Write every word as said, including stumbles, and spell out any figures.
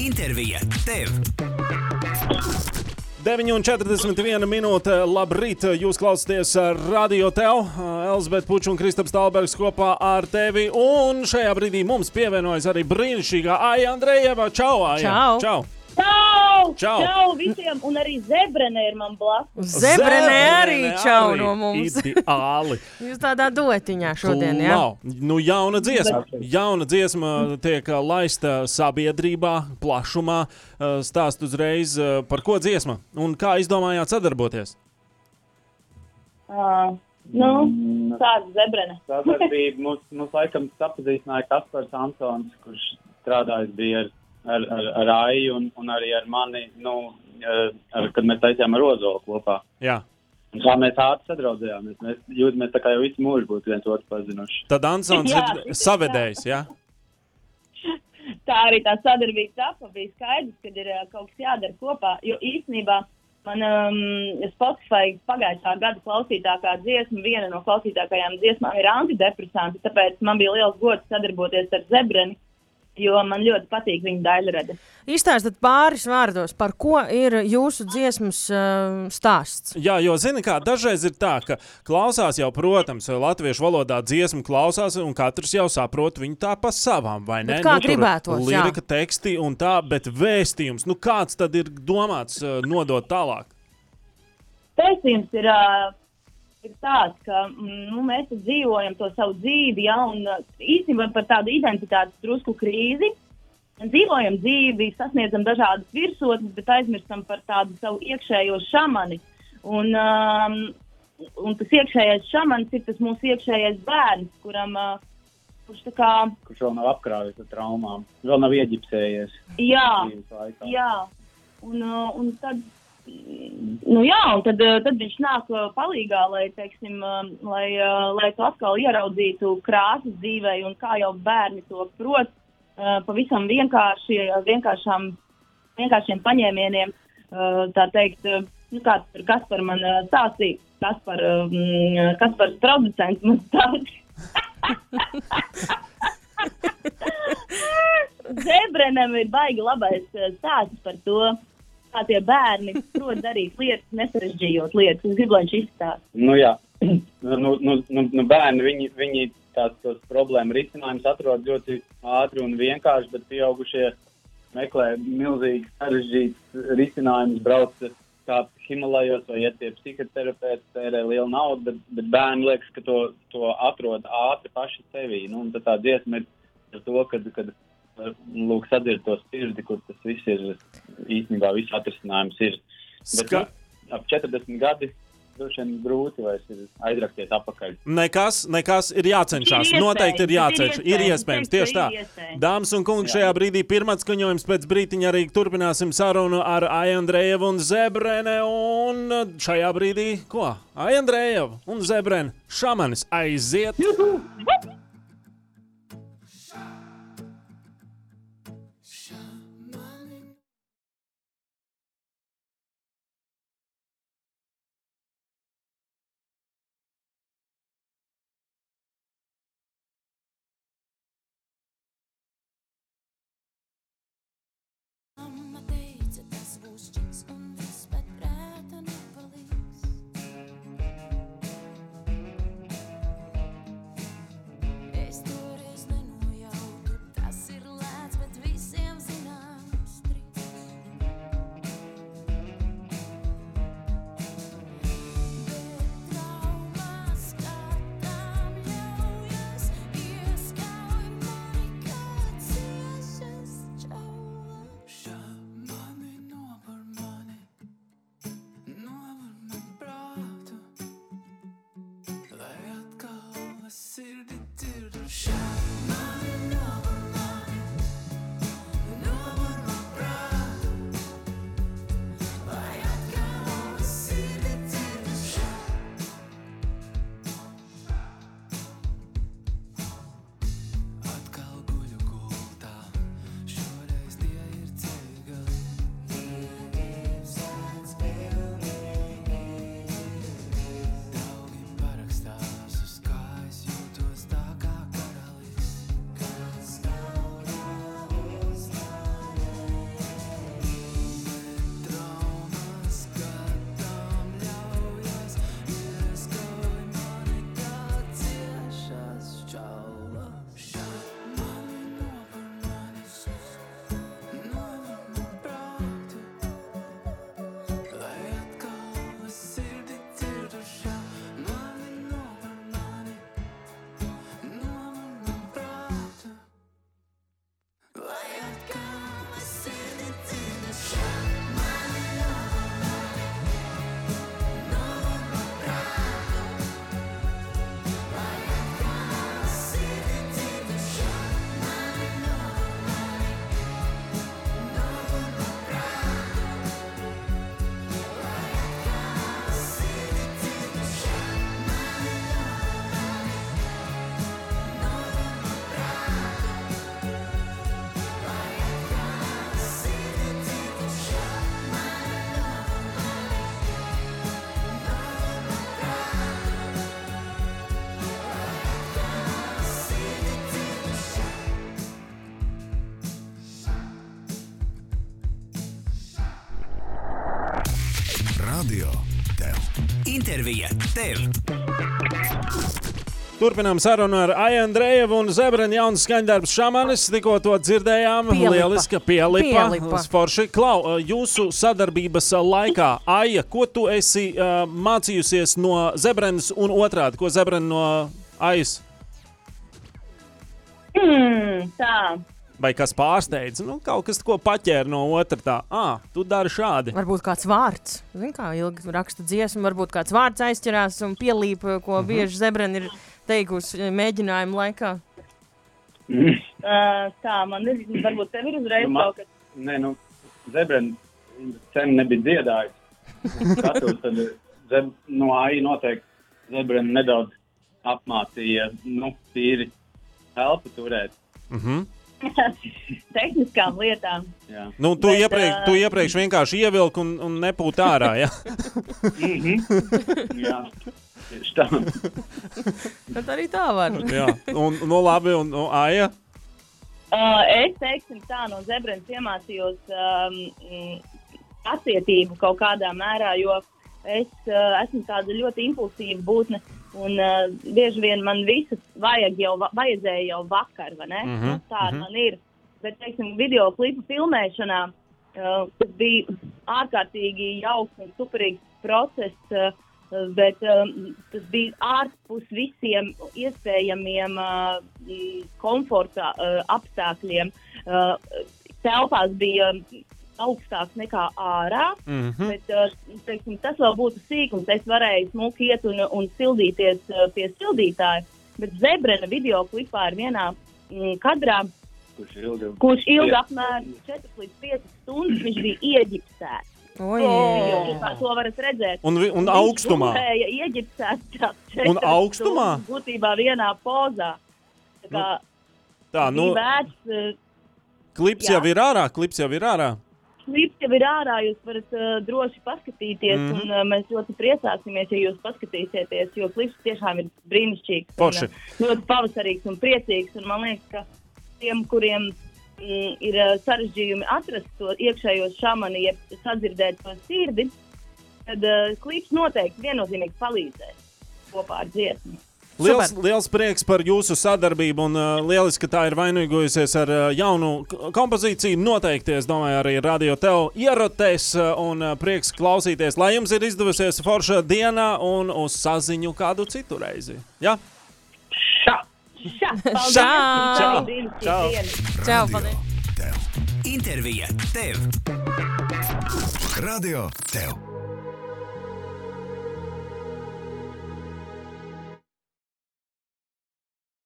Intervija tev. deviņi un četrdesmit viena minūte. Labrīt, jūs klausāties Radio Tev. Elzbieta Puča un Kristaps Talbergs kopā ar tevi. Un šajā brīdī mums pievienojas arī brīnišķīgā Aija Andrejeva. Čau, Aija! Čau! Čau! Čau! Čau! Čau visiem! Un arī Zebrene ir man blakus. Zebrene arī čau arī no mums. Ideāli. Jūs tādā dotiņā šodien, jā? Klau. Nu, jauna dziesma. Jauna dziesma tiek laista sabiedrībā, plašumā. Stāst uzreiz, par ko dziesma un kā izdomājāt sadarboties? Uh, nu, tāda Zebrene. Sadarbība mums, mums laikam sapazīstināja Kaspars Ansons, kurš strādājis bija ar, ar, ar, ar Aiju un, un arī ar mani, nu, ar, kad mēs taisījām ar Ozolu kopā. Jā. Un kā mēs ātri sadraudzējāmies, mēs jūtamies tā kā jau visu mūžu būtu viens otru pazinuši. Tad Ansons Jā, ir savedējs, jā? Tā arī tā sadarbība tapa, bija skaidrs, kad ir uh, kaut kas jādara kopā, jo īstenībā man um, Spotify pagājušā gada klausītākā dziesma, viena no klausītākajām dziesmām ir antidepresanti, tāpēc man bija liels gods sadarboties ar Zebreni, jo man ļoti patīk viņa daļrade. Izstāstat pāris vārdos, par ko ir jūsu dziesmas uh, stāsts. Jā, jo zini kā, dažreiz ir tā, ka klausās jau, protams, latviešu valodā dziesmu klausās, un katrs jau saprot viņu tā pa savām, vai ne? Bet kā nu, tur gribētos, jā. Lirika, teksti un tā, bet vēstījums, nu kāds tad ir domāts uh, nodot tālāk? Pēstījums ir, uh, ir tāds, ka nu, mēs dzīvojam to savu dzīvi, ja, un uh, īstenībā par tādu identitātes drusku krīzi. Dzīvojam dzīvi, sasniedzam dažādas virsotnes, bet aizmirstam par tādu savu iekšējo šamani. Un, um, un tas iekšējais šamans ir tas mūsu iekšējais bērns, kuram, uh, kurš tā kā... Kurš vēl nav apkrāvis ar traumām, vēl nav ieģipsējies. Jā, dzīves laikā. jā. Un, uh, un tad, nu jā, un tad, uh, tad viņš nāk uh, palīgā, lai, teiksim, uh, lai, uh, lai tu atkal ieraudzītu krāsas dzīvē, un kā jau bērni to prot, Uh, pavisam vienkārši, vienkāršām, vienkāršiem paņēmieniem, uh, tā teikt, uh, nu, kāds par Kaspar man uh, stāstīja, Kaspar, um, Kaspars producents man stāstīja. Zebrenem ir baigi labais uh, stāsts par to, kā tie bērni prot darīt lietas, nesarežģījot lietas. Es gribu, lai viņš izstāst. Nu jā, nu, nu, nu, nu bērni, viņi, viņi tās tos problēmu risinājumus atrod ļoti ātri un vienkārši, bet pieaugušie meklē milzīgi sarežģītus risinājumus, brauc kā Himalajos vai iet pie psihoterapeita, tērē lielu naudu, bet, bet bērni liekas, ka to, to atrod ātri paši sevī. Nu, un tad tā dziesma ir ar to, kad, kad lūk sadird to sirdi, kur tas viss ir, īstenībā viss atrisinājums ir. Bet Ska... nu, ap četrdesmit gadi droši vien grūti vairs ir aizrakties apakaļ. Nekas, nekas ir jācenšas. Ir Noteikti ir jācenšas. Ir iespējams, iespējams, tieši tā. ir iespējams. Dāmas un kungi, šajā brīdī pirmats skaņojums, pēc brītiņa arī turpināsim sarunu ar Aiju Andrejevu un Zebrene. Un šajā brīdī, ko? Aija Andrejeva un Zebrene. Šamanis aiziet. Juhu! Intervija tev. Turpinām sarunu ar Aiju Andrejevu un Zebreni jauns skaņdarbs Šamanis. Tikko to dzirdējām. Pielipa. Lieliska pielipa. Pielipa. Forši. Klau, jūsu sadarbības laikā, Aija, ko tu esi uh, mācījusies no Zebrenes un otrādi? Ko Zebreni no Aijas? Hmm, tā. Vai kas pārsteidz? Nu, kaut kas, ko paķēra no otra tā. Ā, tu dari šādi. Varbūt kāds vārds. Zin kā, ilgi raksta dziesmu, varbūt kāds vārds aizķerās un pielīp, ko Mhm. bieži Zebreni ir teikusi mēģinājumu laikā. Uh, tā, man ir, varbūt tev ir uzreiz Nu, ma- kaut kas. Nē, nu, Zebreni sen nebija dziedājis. Skatos, tad zeb, no Aija noteikti Zebreni nedaudz apmācīja, nu, tīri elpu turēt. Mhm. Tehniskām lietām. Jā. Nu, tu, Bet, iepriekš, ā, tu iepriekš vienkārši ievilki un, un nepūt ārā, ja? Jā, tieši tā. Tad arī tā var. Jā. Un, nu, labi, un, un Aija? Uh, es teiksim tā, no Zebrenes iemācījos um, mm, pacietību kaut kādā mērā, jo es uh, esmu tāda ļoti impulsīva būtne, un uh, bieži vien man visas vajag jau, va- vajadzēja jau vakar, vai ne? Mhm, Nu, tā mhm. man ir. Bet, teiksim, video klipu filmēšanā uh, tas bija ārkārtīgi jauks un superīgs process, uh, bet um, tas bija ārpus visiem iespējamiem uh, m, komforta uh, apstākļiem. Uh, telpās bija augstāks nekā ārā, Mhm. bet uh, teiksim, tas vēl būtu sīkums. Es varēju smuki iet un, un sildīties uh, pie sildītāja, bet Zebrena video klipā ir vienā mm, kadrā, Kurš ilgi. kurš ilgi Jā. apmēram četras līdz piecas stundas viņš bija ieģipsēts. Oi, Video, to varat redzēt. Un, vi- un augstumā? Viņš gulēja ieģipsēts tā Un četras augstumā? stundas, būtībā vienā pozā. Tā kā Tā, nu, bija vērts, uh, klips jā. jau ir ārā, klips jau ir ārā. klips jau ir ārā, jūs varat uh, droši paskatīties, Mhm. un uh, mēs ļoti priecāsimies, ja jūs paskatīsieties, jo klips tiešām ir brīnišķīgs. Forši. Un, uh, ļoti pavasarīgs un priecīgs, un man liekas, ka tiem, kuriem mm, ir uh, sarežģījumi atrast to iekšējo šamani, ja sadzirdēt to sirdi, tad uh, klips noteikti viennozīmīgi palīdzēs kopā ar dziesmu. Liels, Super. liels prieks par jūsu sadarbību un uh, lieliski, ka tā ir vainagojusies ar uh, jaunu k- kompozīciju. Noteikti, es domāju, arī Radio Tev ierotēs uh, un uh, prieks klausīties. Lai jums ir izdevusies forša dienā un uz saziņu kādu citu reizi. Ja? Šā! Paldies! Šā! Čau! Brīnišķīga Čau! diena! Čau, paldies! Tev. Intervija tev. Radio Tev.